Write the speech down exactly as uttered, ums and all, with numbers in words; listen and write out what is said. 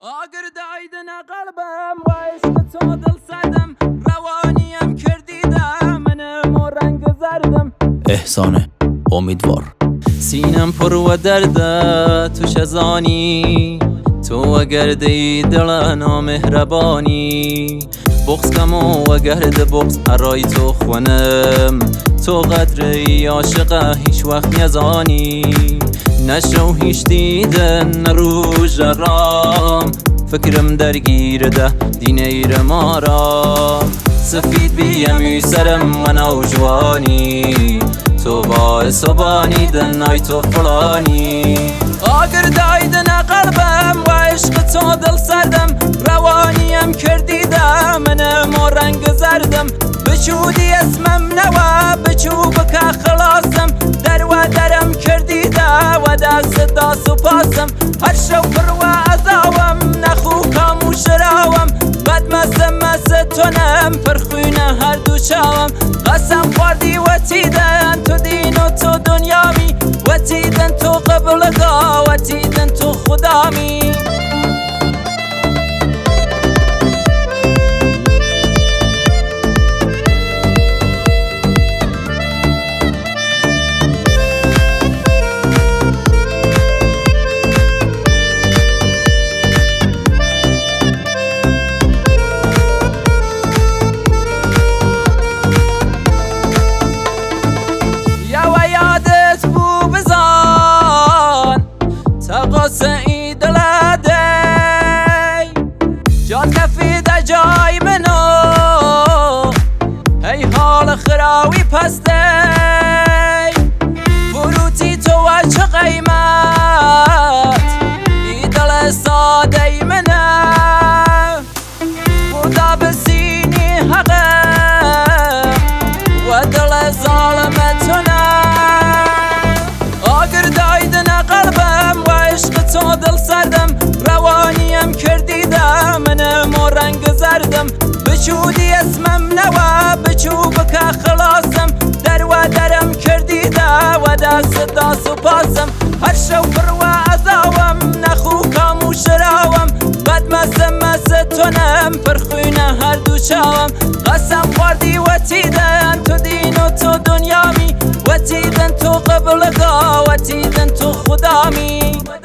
آگردایدن قلبم و عشق تو دل سردم روانیم کردیدم منم و رنگ زردم. احسانه امیدوار سینم پر و درده تو شزانی تو و گردی دل نامهربانی بغض کم و گرد بغض ارای تو خونم تو قدری عاشقه هیچ وقت نزانی نشو هیچ دیدن نرو جرام فکرم درگیر ده دینیر مارا سفید بیمی سرم و نوجوانی تو باعث و بانیدن ای تو فلانی آگردایدن قلبم و عشق تو دل سردم روانیم کردیدم منم و رنگ زردم بچودی اسمم نوا بچو بکا خلاصم در و درم کردیده و دست داس و پاسم هر شو پر و عذاوم نخو کاموش راوم بد مسم مس تونم پرخوینه هر دو چاوم قسم خوردی و تیدن تو دین و تو دنیامی و تیدن تو قبلگا و تیدن تو خدامی. تقاسي دلادي جات كفي دا جاي منو هي حال خراوي پستی فروتی تو وچه قیمت ای دل ساده منه خدا بسینی حقه و دل ظالمتونه آگردایدن قلبم و عشق تو دل سردم روانیم کردیدم منم و رنگ زردم بچودی اسمم نوا بچو بکا خلاصم در و درم کردیده و دست داس و پاسم هر شو پر و عذاوم نخو کاموش راوم بد مسم مس تونم پرخوینه هر دو چاوم قسم خوردی و تیدن تو دین و تو دنیامی و تیدن تو قبلگا و تیدن تو خدامی.